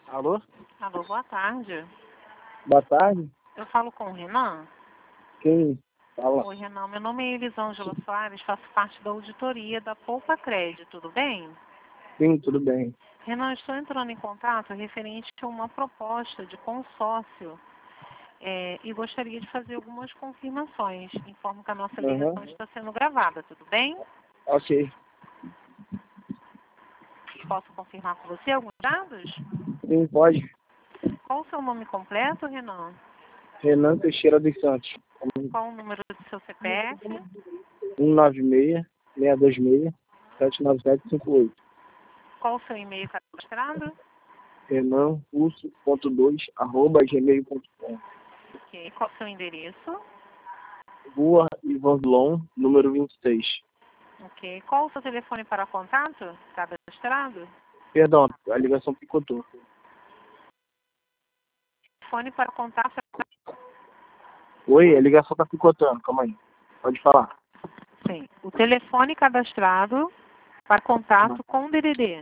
Alô? Alô, boa tarde. Boa tarde. Eu falo com o Renan? Quem fala? Oi, Renan. Meu nome é Elisângela Soares, faço parte da auditoria da Poupa Crédito, tudo bem? Sim, tudo bem. Renan, estou entrando em contato referente a uma proposta de consórcio e gostaria de fazer algumas confirmações. Informo que a nossa ligação está sendo gravada, tudo bem? Ok. Posso confirmar com você alguns dados? Sim, pode. Qual o seu nome completo, Renan? Renan Teixeira dos Santos. Qual o número do seu CPF? 196-626-79758. Qual o seu e-mail cadastrado? renanrusso.2@gmail.com. Ok. Qual o seu endereço? Rua Ivan Vilon, número 26. Ok. Qual o seu telefone para contato? Cadastrado? Perdão, a ligação picotou. Telefone para contato. Oi, a ligação tá picotando, calma aí. Pode falar. Sim. O telefone cadastrado para contato com o DDD.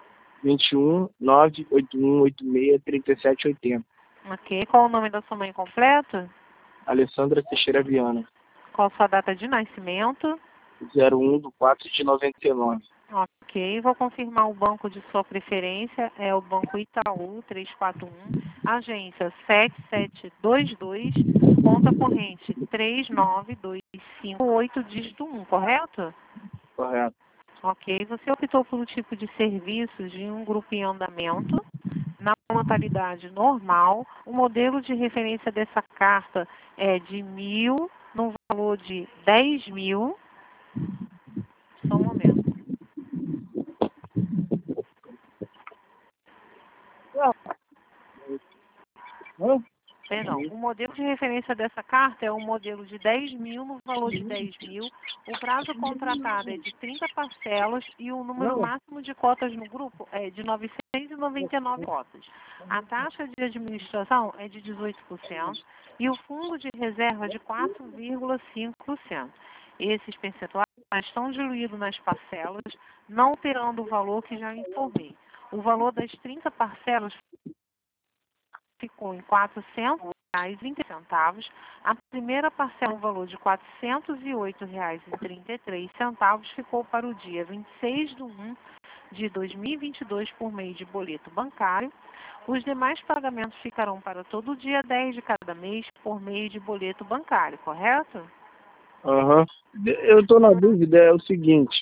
21-98186-3780. Ok. Qual o nome da sua mãe completo? Alessandra Teixeira Viana. Qual a sua data de nascimento? 01/4/99. Ok. Vou confirmar o banco de sua preferência. É o Banco Itaú 341, agência 7722, conta corrente 39258, dígito 1, correto? Correto. Ok. Você optou pelo tipo de serviços de um grupo em andamento, na modalidade normal. O modelo de referência dessa carta é de 1.000, no valor de 10.000. Só um momento. Perdão. O modelo de referência dessa carta é o modelo de 10.000, no valor de 10.000. O prazo contratado é de 30 parcelas e o número máximo de cotas no grupo é de 999 cotas. A taxa de administração é de 18% e o fundo de reserva é de 4,5%. Esses percentuais estão diluídos nas parcelas, não alterando o valor que já informei. O valor das 30 parcelas ficou em R$ 400,20. A primeira parcela, no valor de R$ 408,33, ficou para o dia 26/1/2022 por meio de boleto bancário. Os demais pagamentos ficarão para todo dia 10 de cada mês por meio de boleto bancário, correto? Eu estou na dúvida, é o seguinte.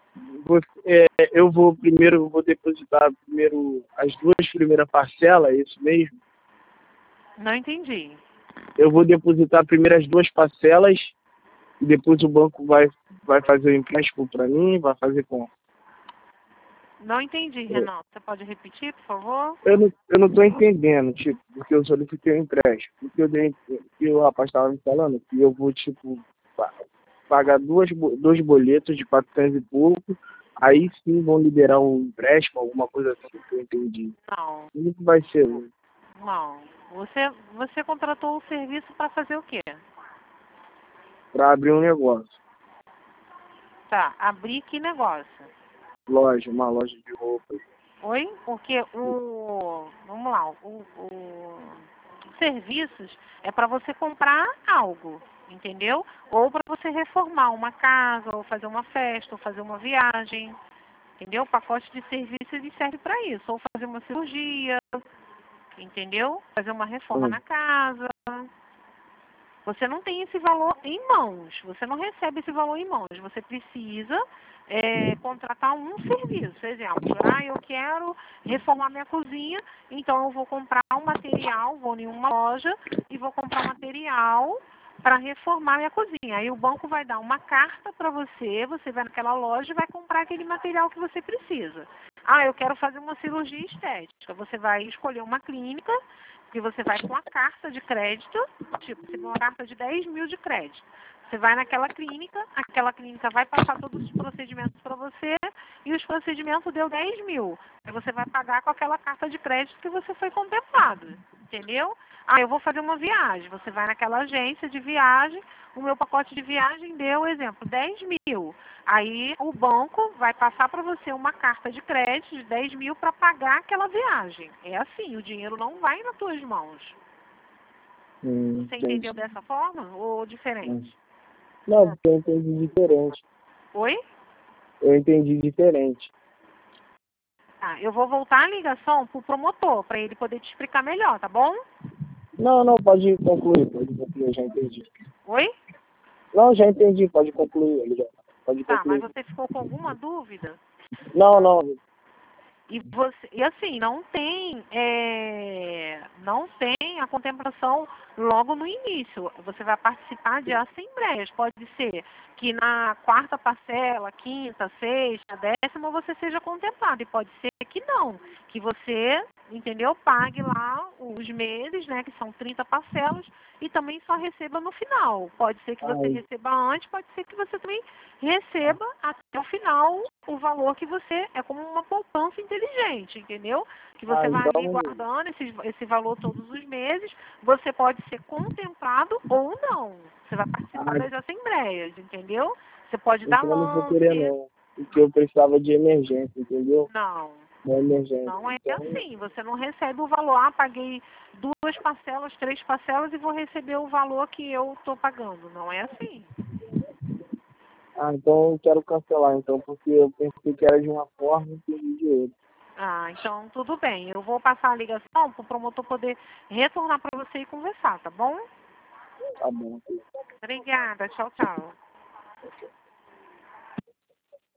Eu vou depositar primeiro as duas primeiras parcelas, é isso mesmo? Não entendi. Eu vou depositar primeiro as duas parcelas e depois o banco vai fazer o empréstimo para mim, vai fazer com. Não entendi, Renan. Você pode repetir, por favor? Eu não estou entendendo, tipo, porque eu solicitei o empréstimo. Porque o rapaz estava me falando que eu vou, tipo, pagar dois boletos de 400 e pouco, aí sim vão liberar um empréstimo, alguma coisa assim que eu entendi. Não. Como que vai ser? Não. Você contratou o serviço para fazer o quê? Para abrir um negócio. Tá, abrir que negócio? Uma loja de roupas. Oi? Porque vamos lá, os serviços é para você comprar algo, entendeu? Ou para você reformar uma casa, ou fazer uma festa, ou fazer uma viagem, entendeu? O pacote de serviços ele serve para isso, ou fazer uma cirurgia, entendeu? Fazer uma reforma na casa. Você não tem esse valor em mãos, você não recebe esse valor em mãos. Você precisa contratar um serviço. Por exemplo, eu quero reformar minha cozinha, então eu vou comprar um material, vou em uma loja e vou comprar um material para reformar minha cozinha. Aí o banco vai dar uma carta para você, você vai naquela loja e vai comprar aquele material que você precisa. Eu quero fazer uma cirurgia estética. Você vai escolher uma clínica, que você vai com a carta de crédito, tipo, você tem uma carta de 10.000 de crédito. Você vai naquela clínica, aquela clínica vai passar todos os procedimentos para você e os procedimentos deu 10.000. Aí você vai pagar com aquela carta de crédito que você foi contemplado. entendeu? Ah, eu vou fazer uma viagem. Você vai naquela agência de viagem, o meu pacote de viagem deu, exemplo, 10 mil. Aí o banco vai passar para você uma carta de crédito de 10 mil para pagar aquela viagem. É assim, o dinheiro não vai nas tuas mãos. Você Entendi. entendeu dessa forma ou diferente? Não, porque eu entendi diferente. Oi? Eu entendi diferente. Tá, eu vou voltar a ligação pro promotor, para ele poder te explicar melhor, tá bom? Não, pode concluir, eu já entendi. Oi? Não, já entendi, pode concluir, ele já. Pode Tá, mas concluir. você ficou com alguma dúvida? Não, E assim, não tem a contemplação logo no início. Você vai participar de assembleias. Pode ser que na quarta parcela, quinta, sexta, décima, você seja contemplado. E pode ser que não. Que você, entendeu, pague lá os meses, né? Que são 30 parcelas, e também só receba no final. Pode ser que você Ai, receba antes, pode ser que você também receba até o final o valor que você é como uma poupança inteligente, entendeu? Que você vai ali então, guardando esse valor todos os meses, você pode ser contemplado ou não. Você vai participar ai, das assembleias, entendeu? Você pode dar então eu não vou querer lance. não. Porque eu precisava de emergência, entendeu? Não, Uma emergência. não é Então, assim. Você não recebe o valor. Ah, paguei 2 parcelas, 3 parcelas e vou receber o valor que eu estou pagando. Não é assim. então eu quero cancelar, então, porque eu pensei que era de uma forma e entendi de outra. Ah, então tudo bem. Eu vou passar a ligação para o promotor poder retornar para você e conversar, tá bom? Tá bom. Obrigada. Tchau, tchau.